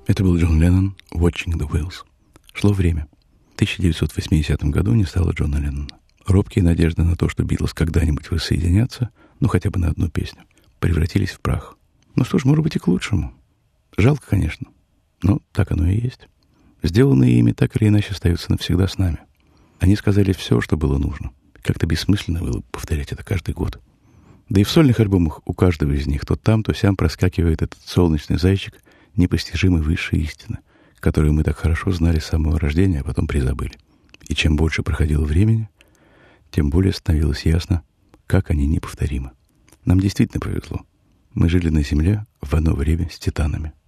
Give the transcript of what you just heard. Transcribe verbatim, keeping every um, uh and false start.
Это был Джон Леннон «Watching the Wheels». Шло время. В тысяча девятьсот восьмидесятом году не стало Джона Леннона. Робкие надежды на то, что Битлз когда-нибудь воссоединятся, ну хотя бы на одну песню, превратились в прах. Ну что ж, может быть, и к лучшему. Жалко, конечно, но так оно и есть. Сделанные ими так или иначе остаются навсегда с нами. Они сказали все, что было нужно. Как-то бессмысленно было повторять это каждый год. Да и в сольных альбомах у каждого из них то там, то сям проскакивает этот солнечный зайчик непостижимой высшей истины, которую мы так хорошо знали с самого рождения, а потом призабыли. И чем больше проходило времени, тем более становилось ясно, как они неповторимы. Нам действительно повезло. Мы жили на Земле в одно время с титанами.